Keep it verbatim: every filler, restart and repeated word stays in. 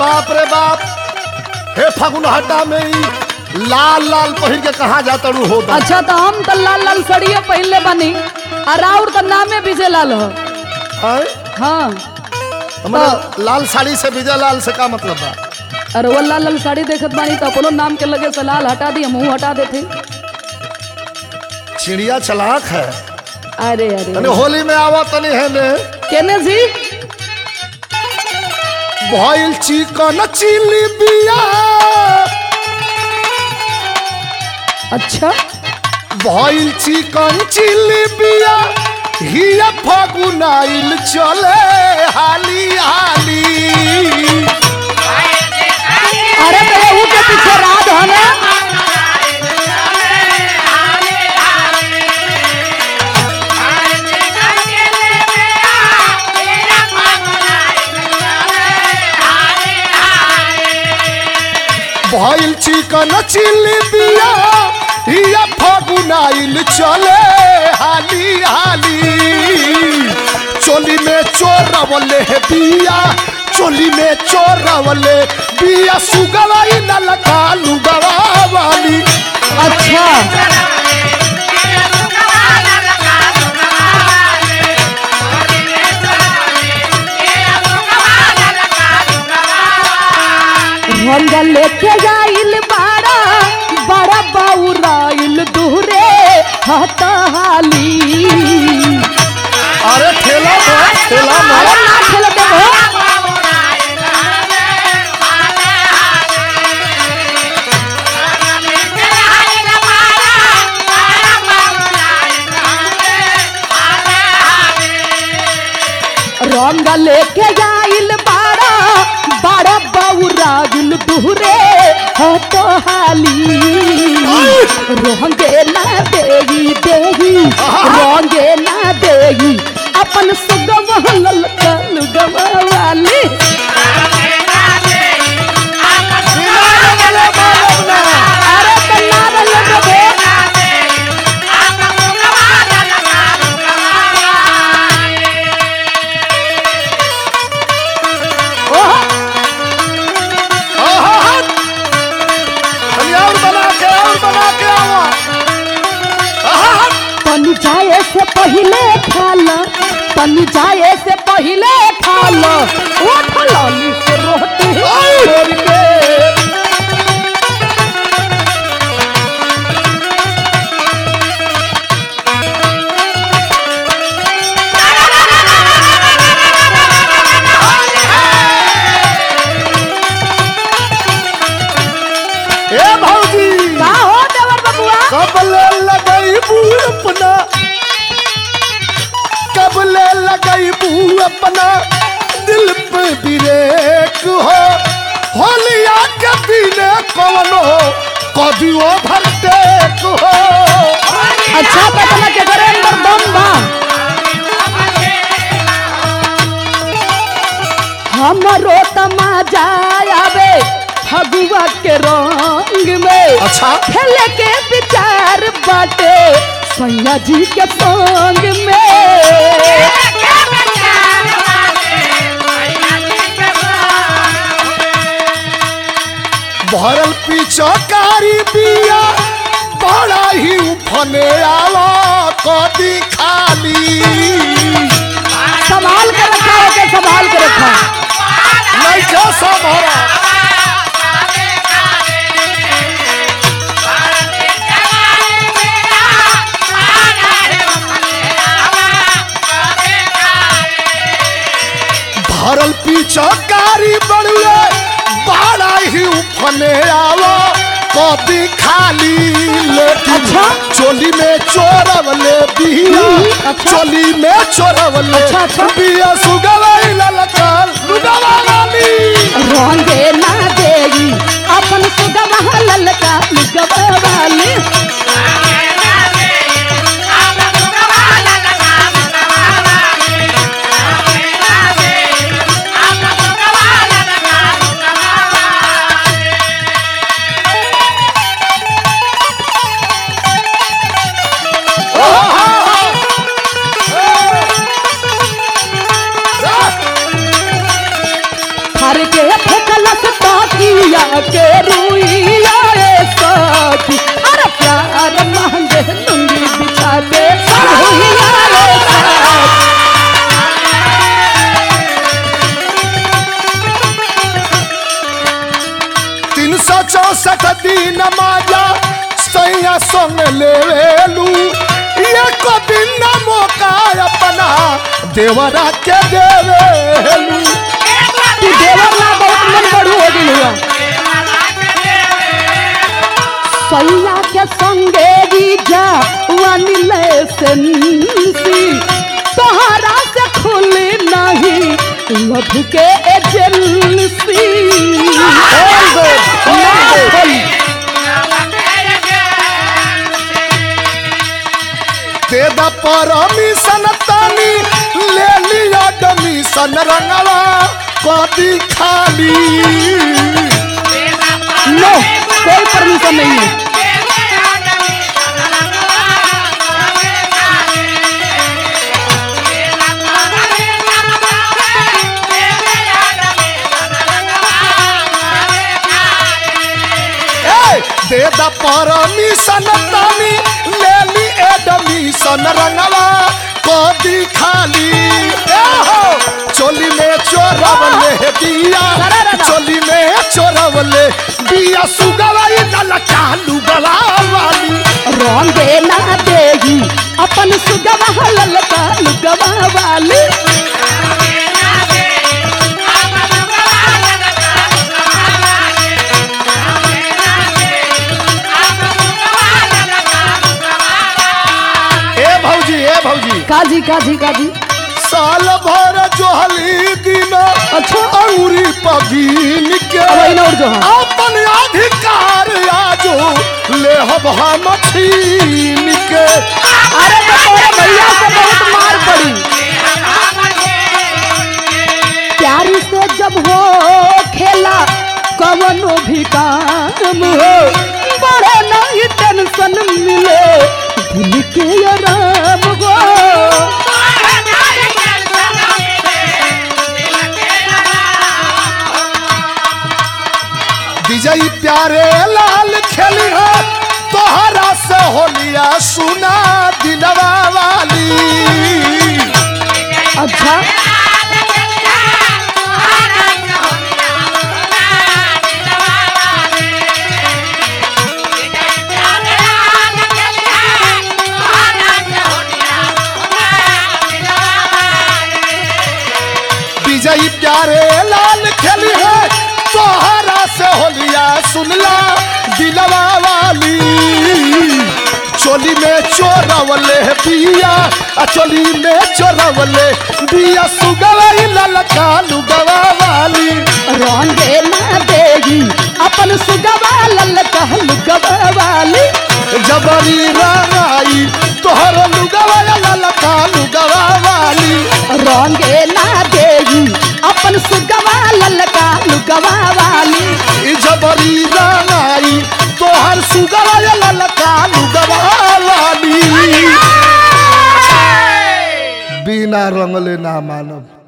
बाप रे बाप। हे फागुन हटा में ही लाल लाल पहिर के कहाँ जाता रू होता। अच्छा तो हम तो लाल लाल सड़िए पहले बनी और और तो नामे विजय लाल हो। हैं? हाँ हमारा लाल साड़ी से विजय लाल से का मतलब बा? अरे वो लाल लाल साड़ी देखत बानी तो अपनो नाम के लगे से लाल हटा दी मुँह हटा देते। चिड़िया चलाक है। अरे अरे तनी होली में आवा तनी है ने केने जी भइल चिकन चिली बिया। अच्छा भइल चिकन चिली बिया हिया फागुन आइल चले हाली हाली। अरे तो यहू के पीछे रात है ना। भइल चिकन चिली बिया हिया फागुन आइल चले हाली हाली। चोली में चोरवले बिया चोली में चोरवले बिया सुगवाई ललका लुगवा वाली। अच्छा रंग लेके जाइल बाड़ा बड़ा बाउराइल दूरे हताली। अरे ठेला में ठेला में अरे ना खेल देबो। रंग लेके जाइल बाड़ा बड़ा बाउराइल दूरे हताली। रोंगे ना देगी देगी रोंगे ना देगी अपन सुगम ललका लुगवा वाली। अरे तो नार लगबे। तनी जाए से पहले खाला तनी जाए से पहले खाला उठ लाली से रोटी छोड़ के। ए भौजी का हो देवर बबुआ कब ले लगई बू अपना कब ले लगई बू अपना दिल पे ब्रेक हो। होलिया के दिन कवनो कभी वो भरटेक हो। अच्छा पता के करे अंदर दम बा। हमरो तमाजा आवे फगुआ के रंग में। अच्छा खेले के विचार बाटे सैया जी के संग में। भरल पिचकारी बिया बड़ा ही उफने आवा कदी खाली। संभाल के रखा है के संभाल के रखा। नहीं क्या सब भरा भरल पिचकारी बड़ुए बड़ा ही उफने आवा कदी खाली। लेकिन अच्छा चोली में चोरवले बिया अच्छा। चोली में चोरवले अच्छा, अच्छा। बिया सुगवाई ललका लुगवा वाली। रोंगे ना देगी अपन सुगवा ललका लुगवा वाली। हर के फेंकल दिन माजा सैया संग लेवेलू एक दिन न मौका अपना देवरा के देवेलू। तू देवर ना बहुत मन बड़ू हो गई हुआ सैया के संगे जी जा वानिले सेंसी तोहरा से खुली नहीं लभ के एजेंसी दे दा परमिशन तानी ले लिया डमीशन रंगवा कदी खाली। नो कोई परमिशन नहीं है। दे दा परमिशन तानी ले ली एडमिशन रंगवा कदी खाली। ए हो चोली में चोरवले दिया चोली में चोरवले दिया सुगवाई ललका लुगवा वाली। रंगे ना देगी अपन सुगवा ललका लुगवा वाली। काजी काजी काजी साल भर जोहली दिन अच्छा अंगुरी पगीन के अपन अधिकार आजो ले हम छीन के। अरे तो तोरे भैया से बहुत मार पड़ी। प्यारी से जब हो खेला कवनो भी काम हो बड़े नहीं टेंशन मिले दिल के आराम हो। विजयी प्यारे लाल खेली है तोहरा से होलिया सुना दिलवा वाली। अच्छा विजयी प्यारे लाल खेली है तोहरा से होलिया सुनला दिलवा वाली। चोली में चोरवले बिया चोली में चोरवले बिया सुगवाई ललका लुगवा वाली। रंगे ना देगी अपन सुगवा ललका लुगवा वाली। जबरी रंगाई तोहर लुगवा ललका लुगवा वाली। रंगे ना देगी अपन सुगवा ललका लुगवा वाली। जबरी रंगाई तोहर सुगवा ललका लुगवा वाली। बिना रंगले ना मानब।